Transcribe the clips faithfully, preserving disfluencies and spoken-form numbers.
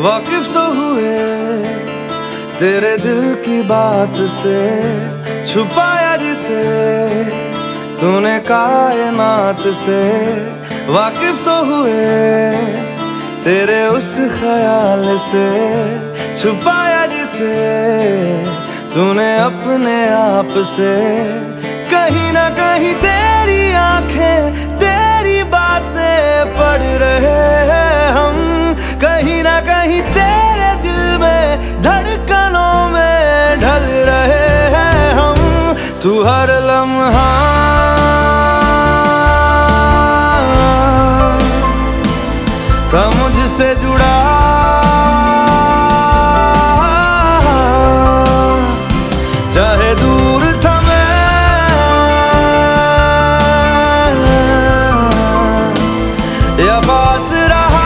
वाकिफ तो हुए तेरे दिल की बात से, छुपाया जिसे तूने कायनात से। वाकिफ तो हुए तेरे उस ख्याल से, छुपाया जिसे तूने अपने आप से। कहीं ना कहीं तेरी आंखें तेरी बातें पढ़ रहे हैं हम, कहीं ना कहीं तेरे दिल में धड़कनों में ढल रहे हैं हम। तू हर लम्हा था मुझसे जुड़ा, चाहे दूर था मैं या पास रहा।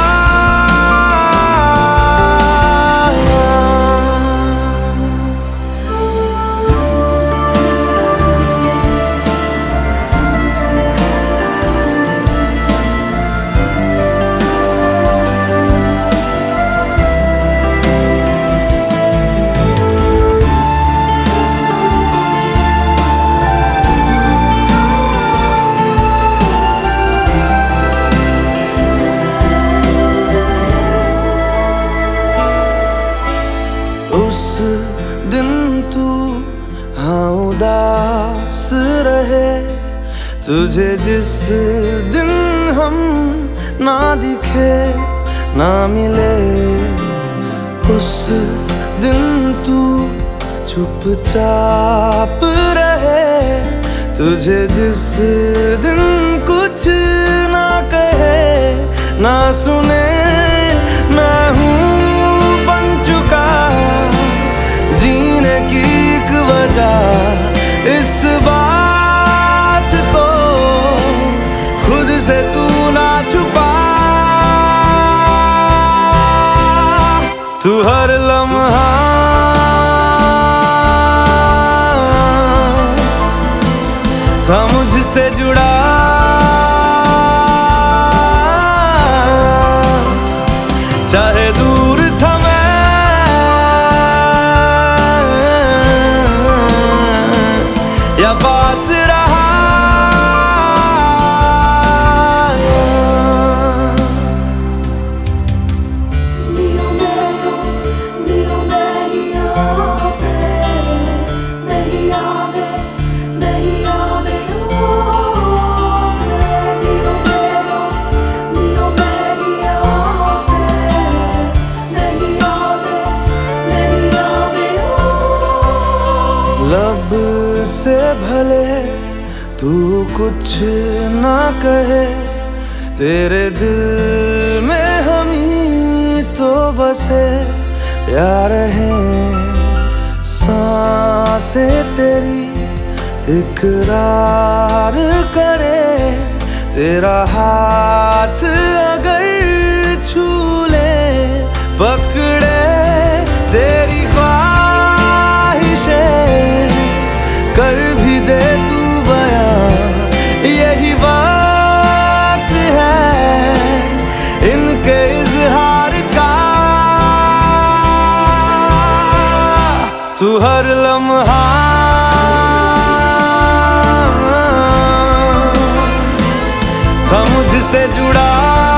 उस दिन तू हाँ उदास रहे, तुझे जिस दिन हम ना दिखे ना मिले, उस दिन तू चुपचाप रहे। तुझे जिस दिन कुछ ना कहे ना सुने, मैं हूँ बन चुका जीने की एक वजह। इस बात को खुद से तू ना छुपा, तू हर लम्हा था मुझसे जुड़ा, चाहे दूर था मैं या पास रहा। लब से भले तू कुछ ना कहे, तेरे दिल में हम ही तो बसे या रहे। सांसें तेरी इकरार करे, तेरा हाथ अगर छू ले पकड़े तेरी कर भी दे तू बयां। यही वक्त है इनके इजहार का, तू हर लम्हा था मुझसे जुड़ा।